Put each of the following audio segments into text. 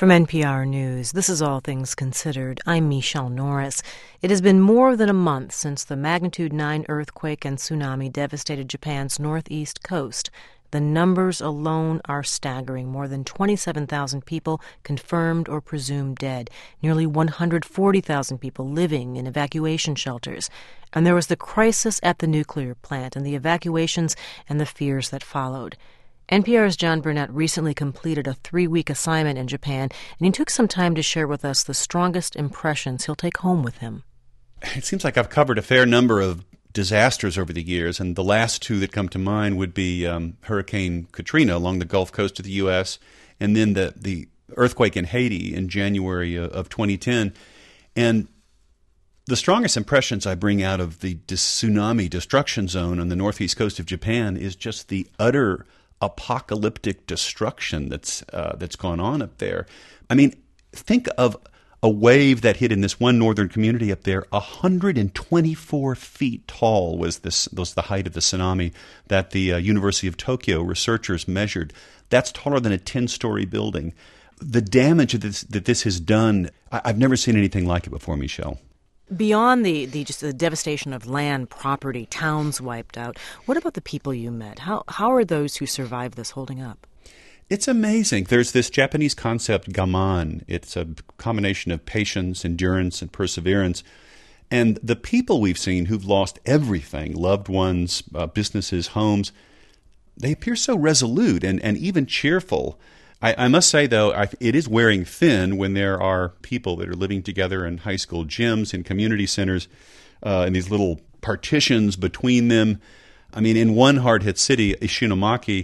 From NPR News, this is All Things Considered. I'm Michelle Norris. It has been more than a month since the magnitude 9 earthquake and tsunami devastated Japan's northeast coast. The numbers alone are staggering. More than 27,000 people confirmed or presumed dead. Nearly 140,000 people living in evacuation shelters. And there was the crisis at the nuclear plant and the evacuations and the fears that followed. NPR's John Burnett recently completed a 3-week assignment in Japan, and he took some time to share with us the strongest impressions he'll take home with him. It seems like I've covered a fair number of disasters over the years, and the last two that come to mind would be Hurricane Katrina along the Gulf Coast of the U.S., and then the earthquake in Haiti in January of 2010. And the strongest impressions I bring out of the tsunami destruction zone on the northeast coast of Japan is just the utter apocalyptic destruction that's gone on up there. I mean, think of a wave that hit in this one northern community up there. 124 feet tall was the height of the tsunami that the University of Tokyo researchers measured. That's taller than a 10-story building. The damage that this has done, I've never seen anything like it before, Michelle. Beyond the devastation of land, property, towns wiped out, what about the people you met? How are those who survived this holding up? It's amazing. There's this Japanese concept, gaman. It's a combination of patience, endurance, and perseverance. And the people we've seen who've lost everything, loved ones, businesses, homes, they appear so resolute and even cheerful. I must say, though, it is wearing thin when there are people that are living together in high school gyms, in community centers, and these little partitions between them. I mean, in one hard-hit city, Ishinomaki,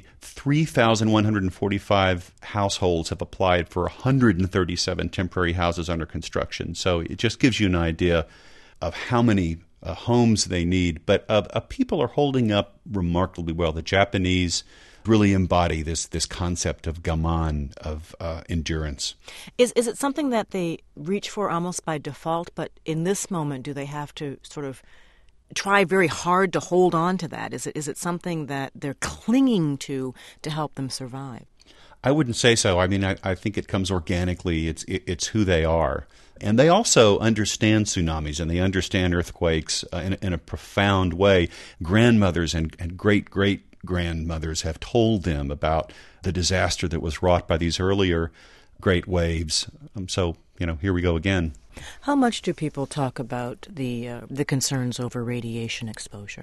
3,145 households have applied for 137 temporary houses under construction. So it just gives you an idea of how many homes they need. But people are holding up remarkably well. The Japanese really embody this concept of gaman, of endurance. Is it something that they reach for almost by default, but in this moment do they have to sort of try very hard to hold on to that? Is it something that they're clinging to help them survive? I wouldn't say so. I mean, I think it comes organically. It's who they are. And they also understand tsunamis and they understand earthquakes in a profound way. Grandmothers and great-great-grandmothers have told them about the disaster that was wrought by these earlier great waves. So, here we go again. How much do people talk about the concerns over radiation exposure?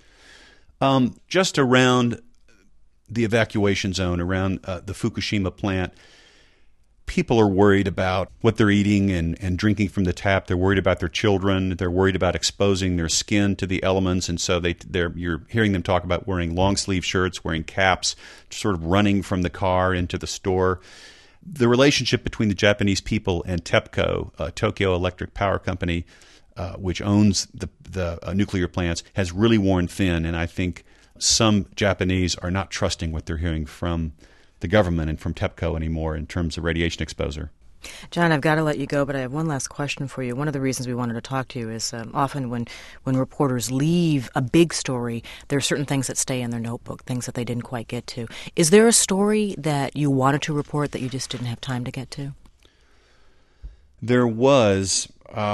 Just around the evacuation zone, around the Fukushima plant, people are worried about what they're eating and drinking from the tap. They're worried about their children. They're worried about exposing their skin to the elements, and so you're hearing them talk about wearing long-sleeve shirts, wearing caps, sort of running from the car into the store. The relationship between the Japanese people and TEPCO, Tokyo Electric Power Company, which owns the nuclear plants, has really worn thin, and I think some Japanese are not trusting what they're hearing from the government and from TEPCO anymore in terms of radiation exposure. John, I've got to let you go, but I have one last question for you. One of the reasons we wanted to talk to you is often when reporters leave a big story, there are certain things that stay in their notebook, things that they didn't quite get to. Is there a story that you wanted to report that you just didn't have time to get to? There was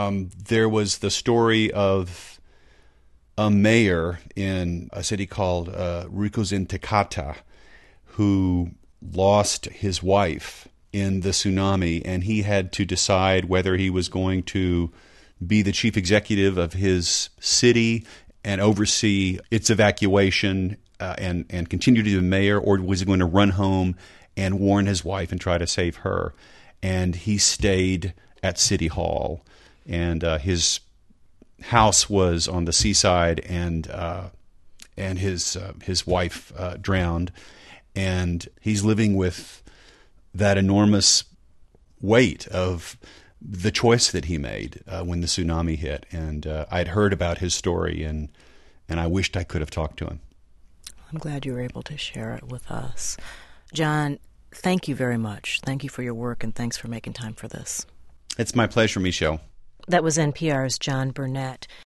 the story of a mayor in a city called Rikuzen Takata who lost his wife in the tsunami, and he had to decide whether he was going to be the chief executive of his city and oversee its evacuation and continue to be the mayor, or was he going to run home and warn his wife and try to save her? And he stayed at City Hall, and his house was on the seaside, and his wife drowned, and he's living with that enormous weight of the choice that he made when the tsunami hit. And I'd heard about his story, and I wished I could have talked to him. I'm glad you were able to share it with us. John, thank you very much. Thank you for your work, and thanks for making time for this. It's my pleasure, Michelle. That was NPR's John Burnett.